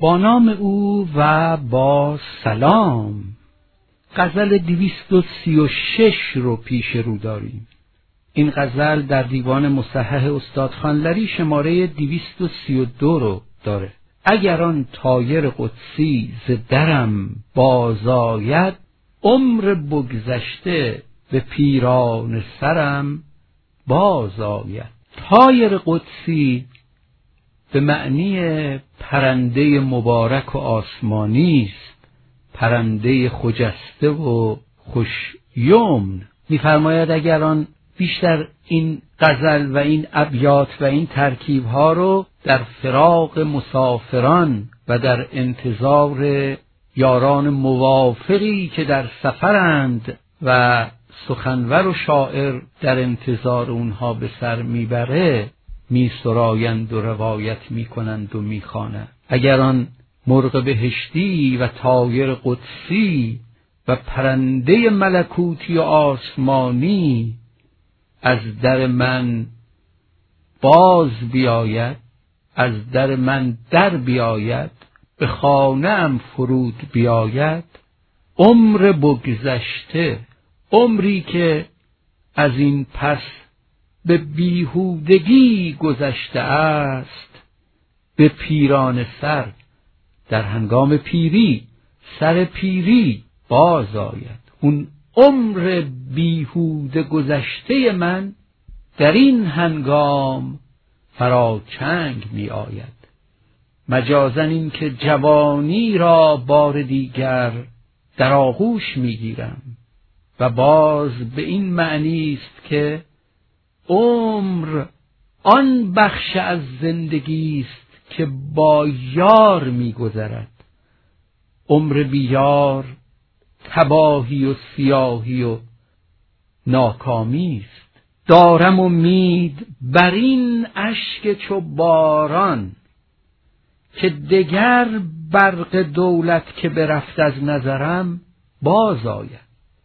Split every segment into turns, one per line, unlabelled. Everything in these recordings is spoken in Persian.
با نام او و با سلام. غزل 236 رو پیش رو داریم. این غزل در دیوان مصحح استاد خانلری شماره 232 رو داره. اگر آن طایر قدسی ز درم بازآید، عمر بگذشته به پیرانه سرم بازآید. طایر قدسی به معنی پرنده مبارک و آسمانی است، پرنده خجسته و خوشیمن. می‌فرماید اگر آن بیشتر این غزل و این ابیات و این ترکیب ها رو در فراق مسافران و در انتظار یاران موافقی که در سفرند و سخنور و شاعر در انتظار اونها به سر میبره میسرایند و روایت میکنند و میخوانند. اگر آن مرغ بهشتی و طایر قدسی و پرنده ملکوتی و آسمانی از در من باز بیاید، از در من در بیاید، به خانه‌ام فرود بیاید، عمر بگذشته، عمری که از این پس به بیهودگی گذشته است، به پیرانه سر، در هنگام پیری، سر پیری باز آید. اون عمر بیهوده گذشته من در این هنگام فراچنگ می آید. مجازن این که جوانی را بار دیگر در آغوش می گیرم و باز به این معنی است که عمر آن بخش از زندگی است که با یار می گذرد. عمر بی یار تباهی و سیاهی و ناکامی است. دارم امید بر این اشک چو باران، که دگر برق دولت که برفت از نظرم باز آید.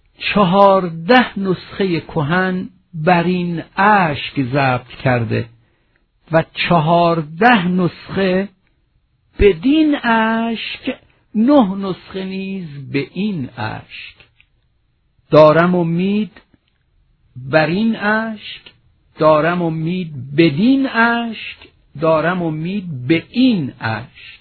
14 نسخه کهن بر این اشک ضبط کرده و 14 نسخه بدین اشک، 9 نسخه نیز به این اشک. دارم امید بر این اشک، دارم امید بدین اشک، دارم امید به این اشک.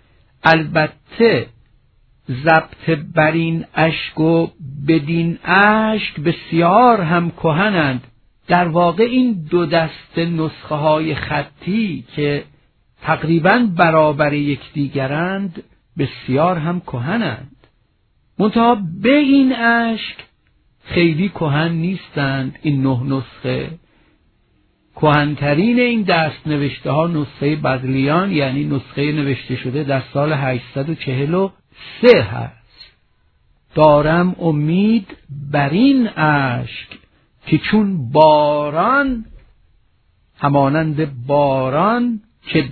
البته ضبط بر این اشک و بدین اشک بسیار هم کهنند. در واقع این دو دست نسخه های خطی که تقریباً برابر یکدیگرند بسیار هم کهنند. منتها به این اشک خیلی کهن نیستند. این 9 نسخه، کهنترین این دست نوشته ها نسخه بدلیان، یعنی نسخه نوشته شده در سال 843 هست. دارم امید بر این اشک که چون باران، همانند باران، که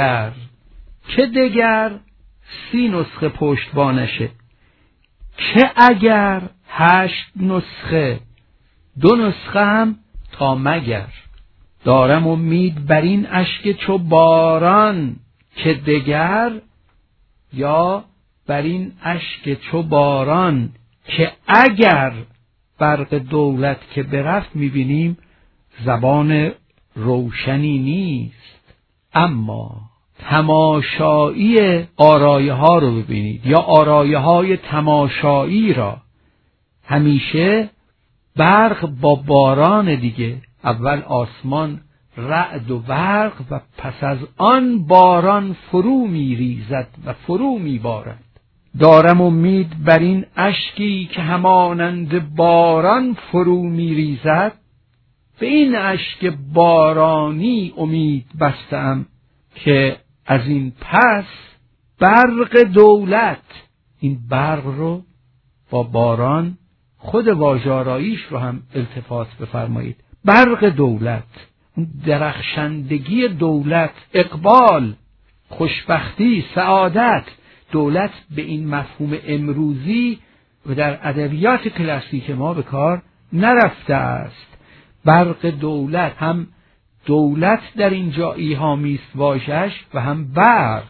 دگر 30 نسخه پشتبانشه، که اگر 8 نسخه، 2 نسخه هم تا مگر. دارم امید بر این اشک چو باران که دگر، یا بر این اشک چو باران که اگر برق دولت که برفت. میبینیم زبان روشنی نیست، اما تماشایی آرایه ها رو ببینید، یا آرایه های تماشایی را. همیشه برق با باران دیگه، اول آسمان رعد و برق و پس از آن باران فرو میریزد و فرو میبارد. دارم امید بر این اشکی که همانند باران فرو میریزد، به این اشک بارانی امید بستم که از این پس برق دولت، این برق رو با باران، خود واژه‌آراییش رو هم التفات بفرمایید. برق دولت، اون درخشندگی دولت، اقبال، خوشبختی، سعادت. دولت به این مفهوم امروزی و در ادبیات کلاسیک ما به کار نرفته است. برق دولت، هم دولت در اینجا ایهامی است واژه‌اش و هم برق.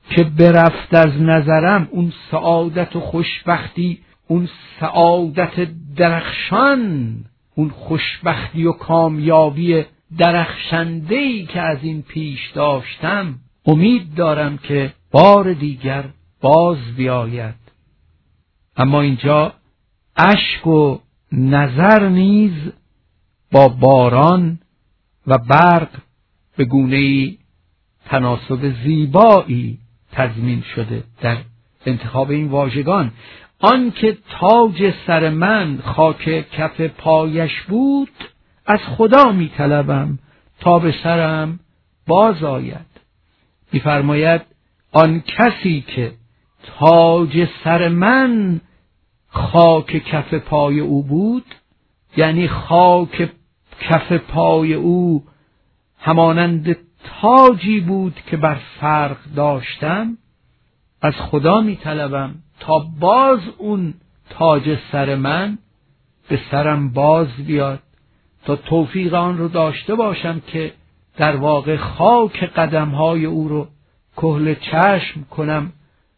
که برفت از نظرم، اون سعادت و خوشبختی، اون سعادت درخشان، اون خوشبختی و کامیابی درخشنده‌ای که از این پیش داشتم، امید دارم که بار دیگر باز بیاید. اما اینجا اشک و نظر نیز با باران و برق به گونه‌ای تناسب زیبایی تضمین شده در انتخاب این واژگان. آن که تاج سر من خاک کف پایش بود، از خدا می طلبم تا به سرم باز آید. می فرماید آن کسی که تاج سر من خاک کف پای او بود، یعنی خاک کف پای او همانند تاجی بود که بر فرق داشتم، از خدا می طلبم تا باز اون تاج سر من به سرم باز بیاد، تا توفیق آن رو داشته باشم که در واقع خاک قدمهای او رو کحل چشم کنم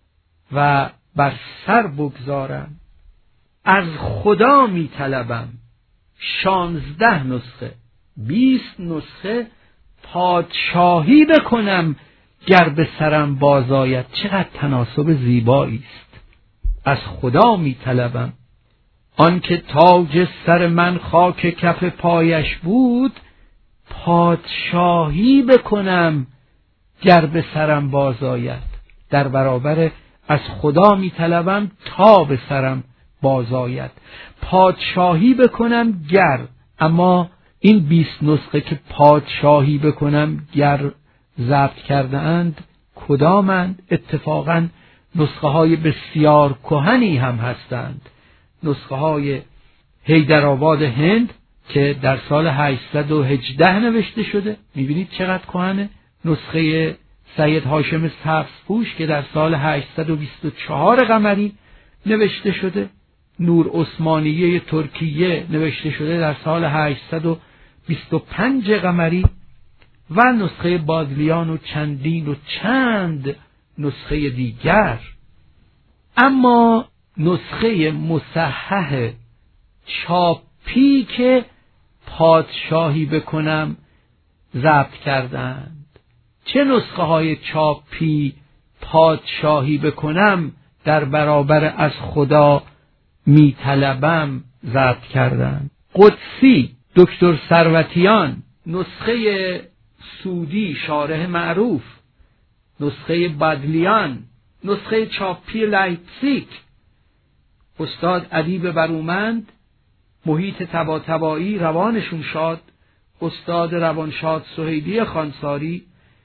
و بر سر بگذارم. از خدا می طلبم 16 نسخه 20 نسخه پادشاهی بکنم گر به سرم باز آید. چقدر تناسب زیبایی است. از خدا می طلبم آن که تاج سر من خاک کف پایش بود، پادشاهی بکنم گر به سرم باز آید. در برابر از خدا می طلبم تا به سرم باز آید، پادشاهی بکنم گر. اما این 20 نسخه که پادشاهی بکنم گر ضبط کرده اند کدامند؟ اتفاقاً نسخه های بسیار کهنی هم هستند. نسخه های حیدرآباد هند که در سال 818 نوشته شده، میبینید چقدر کهنه. نسخه سید هاشم سبزپوش که در سال 824 قمری نوشته شده، نور عثمانیه ترکیه نوشته شده در سال 825 قمری، و نسخه بادلیان و چندین و چند نسخه دیگر. اما نسخه مصحح چاپی که پادشاهی بکنم ضبط کردند، چه نسخه های چاپی پادشاهی بکنم در برابر از خدا می طلبم ضبط کردند؟ قدسی دکتر ثروتیان، نسخه سودی شارح معروف، نسخه بادلیان، نسخه چاپی لایپزیگ استاد ادیب برومند، محیط طباطبایی روانشون شاد، استاد روانشاد سهیلی خانساری،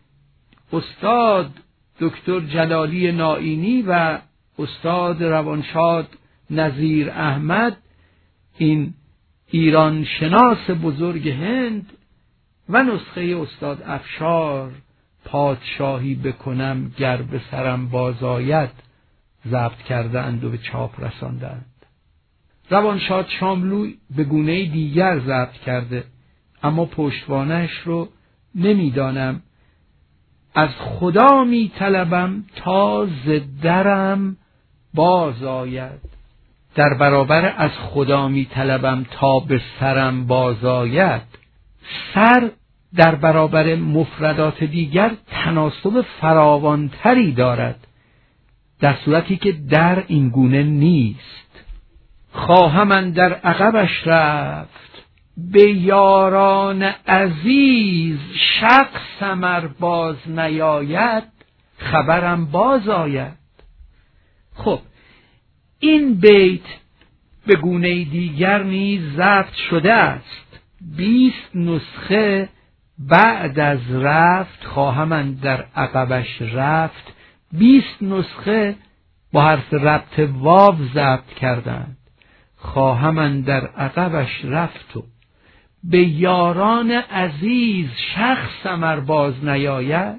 استاد دکتر جلالی نائینی و استاد روانشاد نظیر احمد، این ایران شناس بزرگ هند، و نسخه استاد افشار پادشاهی بکنم گر به سرم باز آید ضبط کرده اند و به چاپ رساندند. روانشاد شاملوی به گونه دیگر ضبط کرده، اما پشتوانش رو نمیدانم. از خدا می طلبم تا ز درم باز آید. در برابر از خدا می طلبم تا به سرم باز آید، سر در برابر مفردات دیگر تناسب فراوانتری دارد، در صورتی که در این گونه نیست. خواهم اندر عقبش رفت به یاران عزیز، شخصم ار باز نیاید خبرم باز آید. خب این بیت به گونه دیگر نیز ضبط شده است. 20 نسخه بعد از رفت، خواهم اندر عقبش رفت، 20 نسخه با حرف ربط واو ضبط کردند. خواهم اندر عقبش رفت و به یاران عزیز، شخصم ار باز نیاید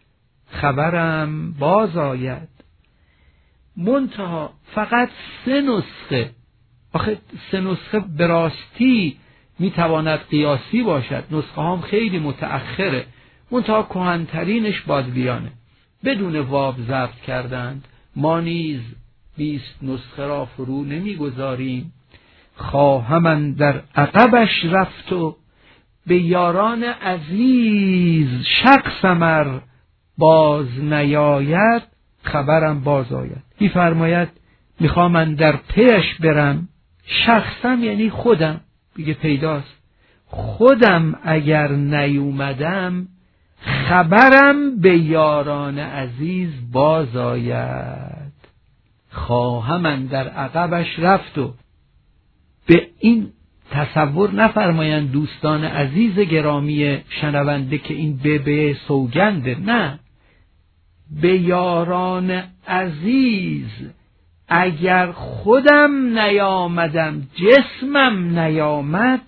خبرم باز آید. منتها فقط 3 نسخه، آخه 3 نسخه به راستی میتواند قیاسی باشد، نسخه هم خیلی متأخره، منتها کهن‌ترینش بادلیانه. بدون واو ضبط کردند. ما نیز 20 نسخه را فرو نمیگذاریم. خواهم اندر عقبش رفت و به یاران عزیز شخصم ار باز نیاید خبرم باز آید. می‌فرماید میخوام اندر پیش برم، شخصم یعنی خودم، دیگه پیداست، خودم اگر نیومدم خبرم به یاران عزیز باز آید. خواهم اندر عقبش رفت و به این تصور نفرمایند دوستان عزیز گرامی شنونده که این به سوگنده، نه، به یاران عزیز اگر خودم نیامدم، جسمم نیامد،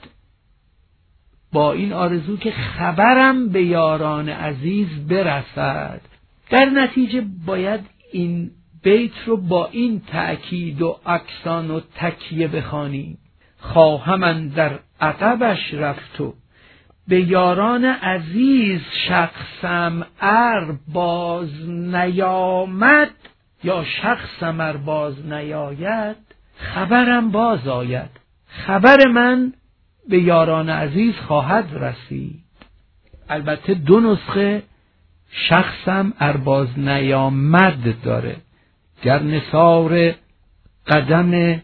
با این آرزو که خبرم به یاران عزیز برسد. در نتیجه باید این بیت رو با این تأکید و اکسان و تکیه بخوانیم. خواهم اندر عقبش رفت و به یاران عزیز شخصم ار باز نیامد، یا شخصم ار باز نیاید خبرم باز آید، خبر من به یاران عزیز خواهد رسید. البته 2 نسخه شخصم ار باز نیامد داره. گر نثار قدم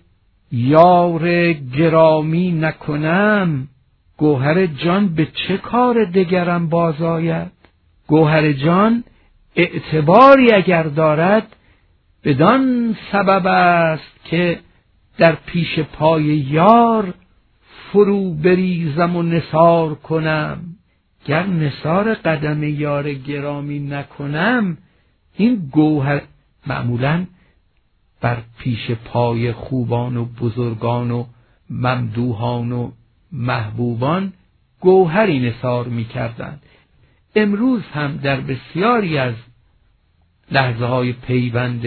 یار گرامی نکنم، گوهر جان به چه کار دگرم باز آید. گوهر جان اعتباری اگر دارد بدان سبب است که در پیش پای یار فرو بریزم و نثار کنم. گر نثار قدم یار گرامی نکنم، این گوهر معمولاً بر پیش پای خوبان و بزرگان و ممدوحان و محبوبان گوهری نثار می کردند. امروز هم در بسیاری از لحظه های پیوند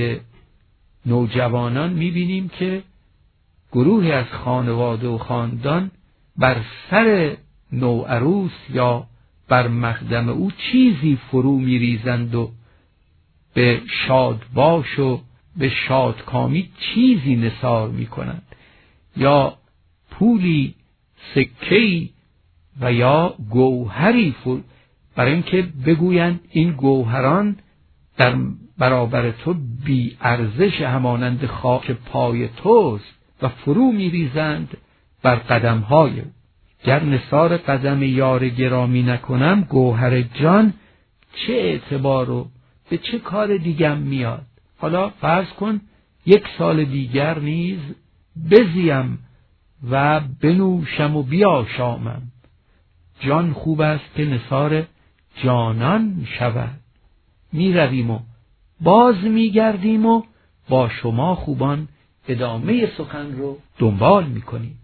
نوجوانان می بینیم که گروهی از خانواده و خاندان بر سر نوعروس یا بر مقدم او چیزی فرو می ریزند و به شادباش و به شادکامی چیزی نثار می کنند، یا پولی، سکه‌ای و یا گوهری برای اینکه بگویند این گوهران در برابر تو بی ارزش همانند خاک پای توست و فرو می ریزند بر قدم‌های او. گر نثار قدم یار گرامی نکنم، گوهر جان چه اعتبار و به چه کار دیگم میاد. حالا فرض کن 1 سال دیگر نیز بزیم و بنوشم و بیاشامم. جان خوب است که نثار جانان شود. می رویم و باز می گردیم و با شما خوبان ادامه سخن رو دنبال می کنیم.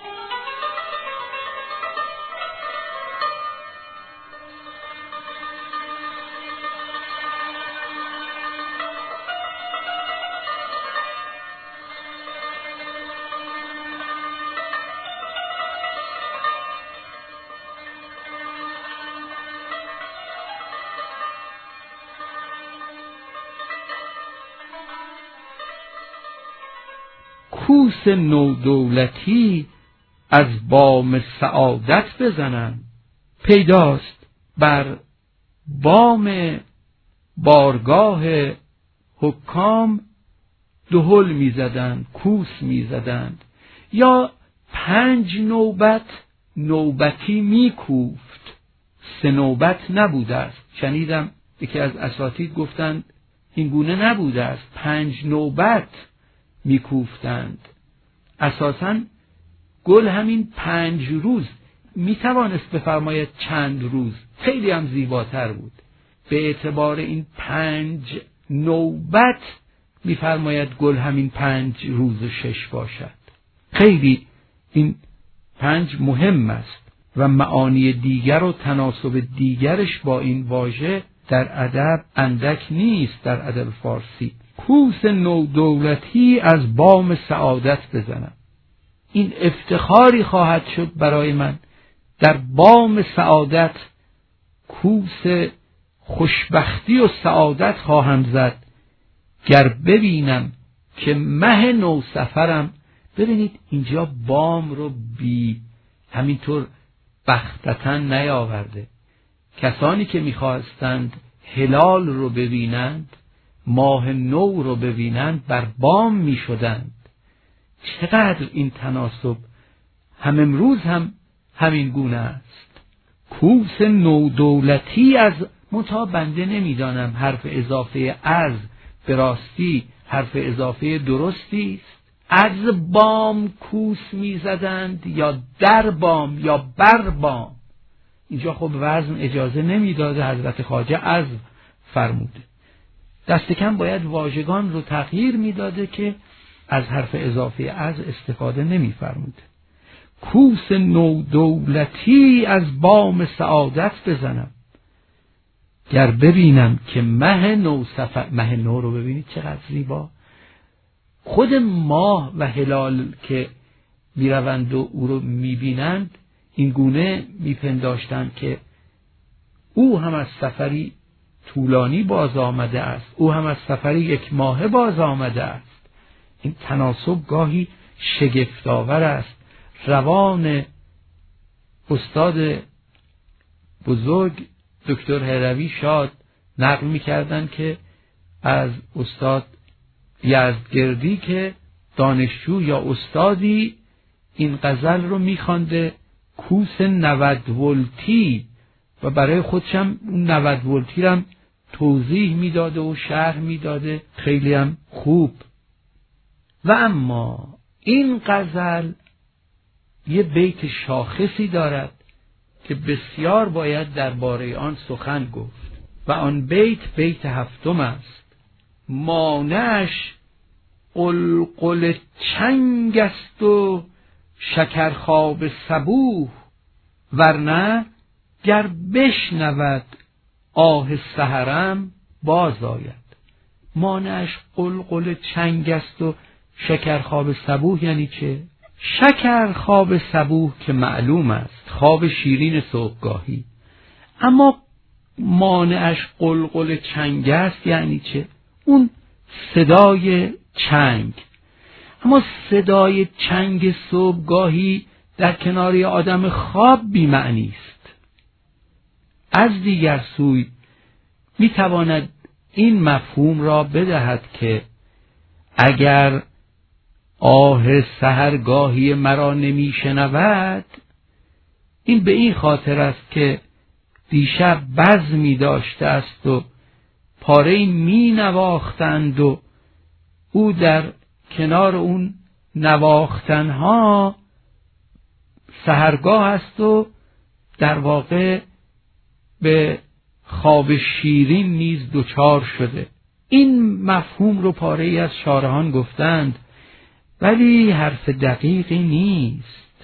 کوس نودولتی از بام سعادت بزنم. پیداست بر بام بارگاه حکام دهل میزدند، کوس میزدند، یا 5 نوبت نوبتی میکوفت. 3 نوبت نبوده است. شنیدم یکی از اساتید گفتند این گونه نبوده است، 5 نوبت میکوفتند. اساساً گل همین 5 روز میتوانست بفرماید چند روز، خیلی هم زیباتر بود. به اعتبار این 5 نوبت میفرماید گل همین 5 روز و 6 باشد. خیلی این 5 مهم است و معانی دیگر و تناسب دیگرش با این واژه در ادب اندک نیست. در ادب فارسی کوس نودولتی از بام سعادت بزنم. این افتخاری خواهد شد برای من در بام سعادت کوس خوشبختی و سعادت خواهم زد گر ببینم که مه نو سفرم. ببینید اینجا بام رو بی همینطور بختتن نیاورده. کسانی که میخواستند هلال رو ببینند، ماه نو رو ببینند، بر بام میشدند. چقدر این تناسب هم امروز هم همین گونه است. کوس نو دولتی از منتها بنده نمیدانم حرف اضافه از به راستی حرف اضافه درستی است. از بام کوس میزدند یا در بام یا بر بام. اینجا خب وزن اجازه نمیداده، حضرت خواجه از فرموده. دست کم باید واژگان رو تغییر میداده که از حرف اضافه از استفاده نمیفرموده. کوس نو دولتی از بام سعادت بزنم گر ببینم که مه نو سفر. مه نو رو ببینید چقدر زیبا. خود ماه و هلال که میروند و او رو میبینند این گونه میپنداشتند که او هم از سفری طولانی باز آمده است، او هم از سفری 1 ماهه باز آمده است. این تناسب گاهی شگفت‌آور است. روان استاد بزرگ دکتر هروی شاد نقل می‌کردند که از استاد یزدگردی که دانشجو یا استادی این غزل رو می‌خوانده، کوس 90 ولتی، و برای خودشم اون 90 ولتی رو توضیح میداده و شرح میداده، خیلی هم خوب. و اما این غزل یه بیت شاخصی دارد که بسیار باید درباره آن سخن گفت و آن بیت 7 است. مانعش قلقل چنگ است و شکرخواب صبوح، ورنه گر بشنود آه سحرم باز آید. مانعش قلقل چنگ است و شکرخواب صبوح یعنی چه؟ شکرخواب صبوح که معلوم است خواب شیرین صبحگاهی، اما مانعش قلقل چنگ است یعنی چه؟ اون صدای چنگ. اما صدای چنگ صبحگاهی در کنار آدم خواب بی معنی است. از دیگر سوی میتواند این مفهوم را بدهد که اگر آه سحرگاهی مرا نمیشنود، این به این خاطر است که دیشب بزمی داشته است و پاره می نواختند و او در کنار اون نواختنها سحرگاه است و در واقع به خواب شیرین نیز دچار شده. این مفهوم رو پاره ای از شارحان گفتند، ولی حرف دقیقی نیست.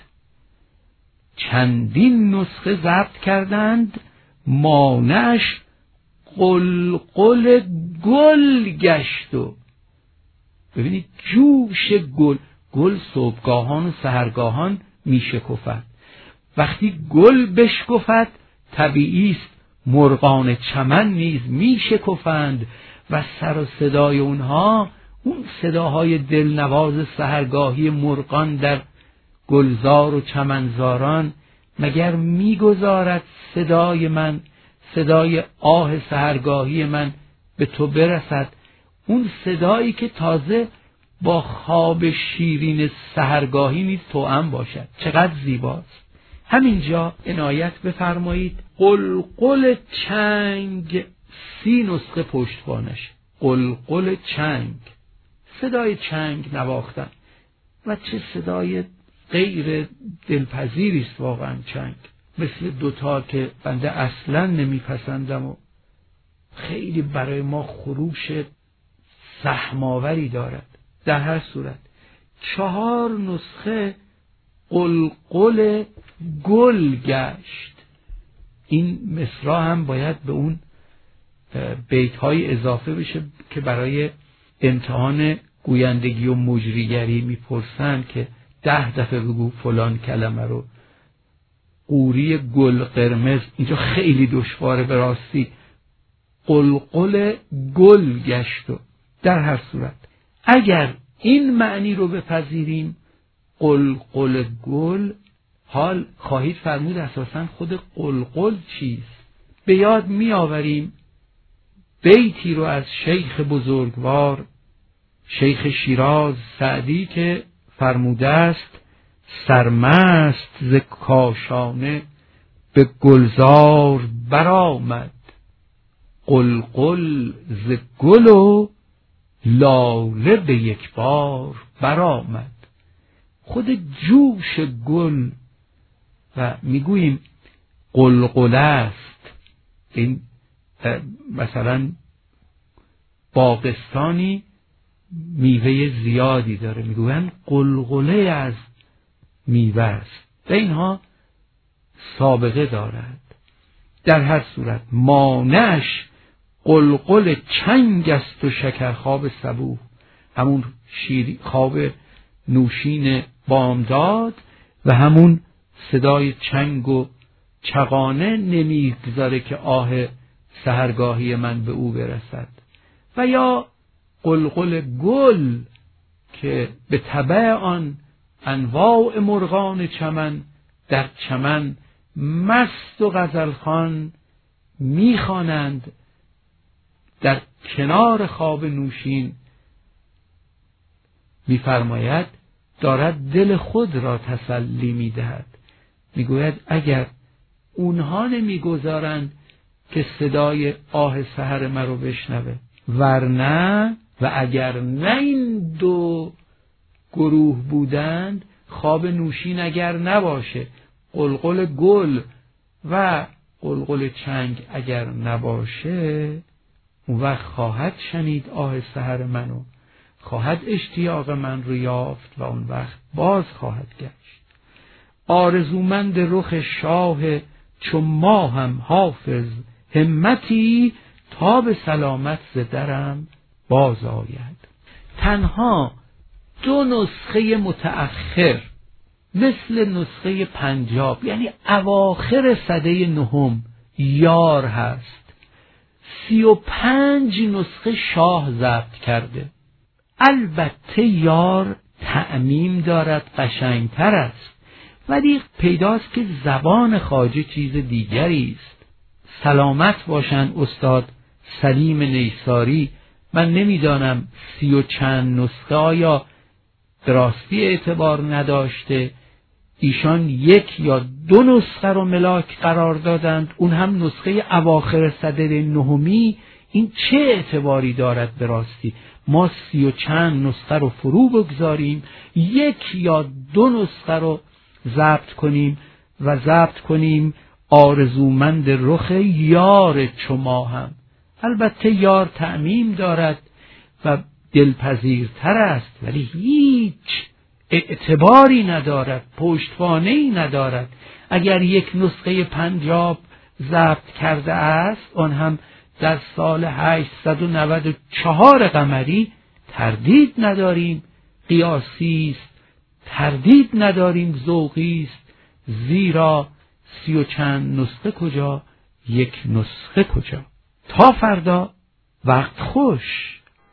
چندین نسخه ضبط کردند، مانعش قلقل گل گشت. و ببینید جوش گل صبحگاهان و سحرگاهان می شکفد. وقتی گل بشکفد طبیعی است مرغان چمن نیز می شکفند و سر و صدای اونها، اون صداهای دلنواز سحرگاهی مرغان در گلزار و چمنزاران، مگر میگذارد صدای من، صدای آه سحرگاهی من به تو برسد؟ اون صدایی که تازه با خواب شیرین سحرگاهی نیز توأم باشد. چقدر زیباست. همینجا عنایت بفرمایید قلقل چنگ 30 نسخه پشتوانش. قلقل چنگ، صدای چنگ نواختن، و چه صدای غیر دلپذیری است واقعا چنگ. مثل دوتا که بنده اصلا نمیپسندم و خیلی برای ما خروش سهماوری دارد. در هر صورت 4 نسخه قلقل گل گشت. این مصرع هم باید به اون بیت‌های اضافه بشه که برای امتحان گویندگی و مجریگری میپرسند که 10 دفعه بگو فلان کلمه رو. قوری گل قرمز اینجا خیلی دشواره به راستی. قلقل گل گشت. و در هر صورت اگر این معنی رو بپذیریم، قلقل گل، حال خواهید فرمود اساساً خود قلقل چیست؟ به یاد می آوریم بیتی رو از شیخ بزرگوار، شیخ شیراز سعدی، که فرموده است سرمست ز کاشانه به گلزار برآمد، قلقل ز گل و لاله به یک بار برآمد. خود جوش گل و میگوییم قلقله است. این مثلا باغستانی میوه زیادی داره، میگویند قلقله از میوه است و اینها سابقه دارد. در هر صورت مانعش قلقل چنگ است و شکرخواب صبوح، همون خواب نوشین بامداد و همون صدای چنگ و چغانه نمیگذاره که آه سحرگاهی من به او برسد. و یا قلقل گل که به تبع آن انواع مرغان چمن در چمن مست و غزلخوان میخوانند در کنار خواب نوشین. میفرماید دارد دل خود را تسلی میدهد، میگوید اگر اونها نمیگذارند که صدای آه سحر مرا بشنوه، ورنه و اگر نه این دو گروه بودند، خواب نوشین اگر نباشه، قلقل گل و قلقل چنگ اگر نباشه، اون وقت خواهد شنید آه سحر منو، خواهد اشتیاق من رو یافت و اون وقت باز خواهد گشت. آرزومند رخ شاه چو ماهم حافظ، همتی تا به سلامت ز درم باز آید. تنها دو نسخه متأخر مثل نسخه پنجاب، یعنی اواخر سده نهم، یار هست. 35 نسخه شاه ضبط کرده. البته یار تعمیم دارد، قشنگتر است، ولی پیداست که زبان خواجه چیز دیگری است. سلامت باشن استاد سلیم نیساری، من نمیدانم 30 و چند نسخه آیا دراستی اعتبار نداشته، ایشان 1 یا 2 نسخه رو ملاک قرار دادند، اون هم نسخه اواخر سده نهمی. این چه اعتباری دارد به راستی؟ ما 30 و چند نسخه رو فرو بگذاریم، 1 یا 2 نسخه رو ضبط کنیم آرزومند رخ یار چو ماهم. البته یار تعمیم دارد و دلپذیرتر است، ولی هیچ اعتباری ندارد، پشتوانه‌ای ندارد. اگر 1 نسخه پنجاب ضبط کرده است، آن هم در سال 894 قمری، تردید نداریم قیاسی است، تردید نداریم ذوقی است، زیرا 30 و چند نسخه کجا، 1 نسخه کجا. تا فردا، وقت خوش.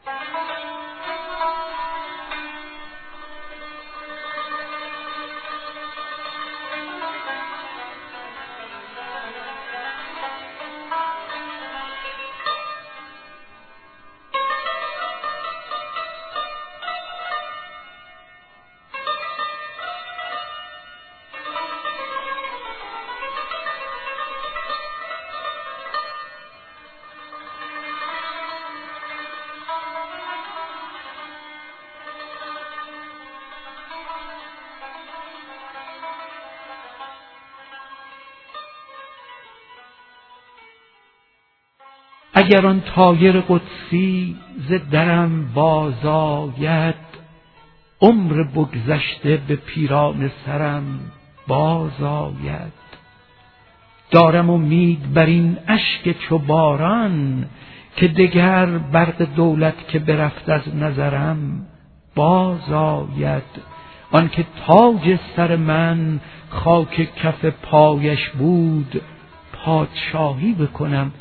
اگر آن طایر قدسی ز درم باز آید، عمر بگذشته به پیرانه سرم باز آید. دارم امید بر این اشک چو باران، که دگر برق دولت که برفت از نظرم باز آید. آن که تاج سر من خاک کف پایش بود، پادشاهی بکنم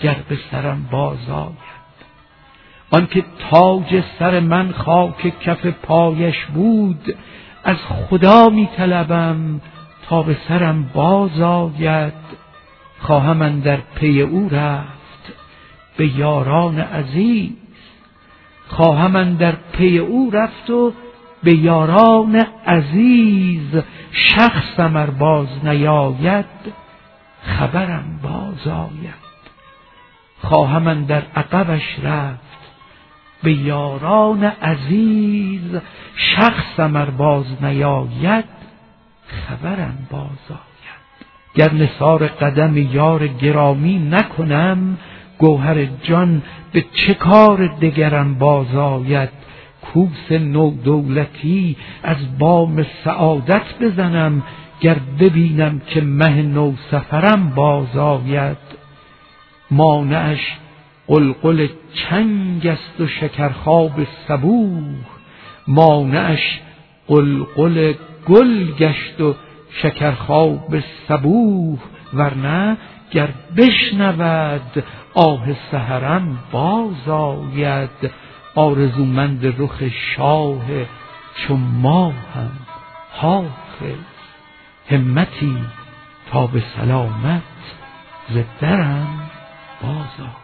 گر به سرم باز آید. آنکه تاج سر من خاک کف پایش بود، از خدا می طلبم تا به سرم باز آید. خواهم اندر پی او رفت به یاران عزیز، خواهم اندر پی او رفت و به یاران عزیز. شخصم ار باز نیاید خبرم باز آید. خواهم اندر عقبش رفت به یاران عزیز، شخصم ار باز نیاید خبرم باز آید. گر نثار قدم یار گرامی نکنم، گوهر جان به چه کار دگرم باز آید. کوس نو دولتی از بام سعادت بزنم، گر ببینم که مه نو سفرم باز آید. مانعش قلقل چنگ است و شکرخواب صبوح، مانعش قلقل گل گشت و شکرخواب صبوح. ورنه گر بشنود آه سحرم باز آید. آرزومند رخ شاه چو ماهم حافظ، همتی تا به سلامت ز درم باز آید.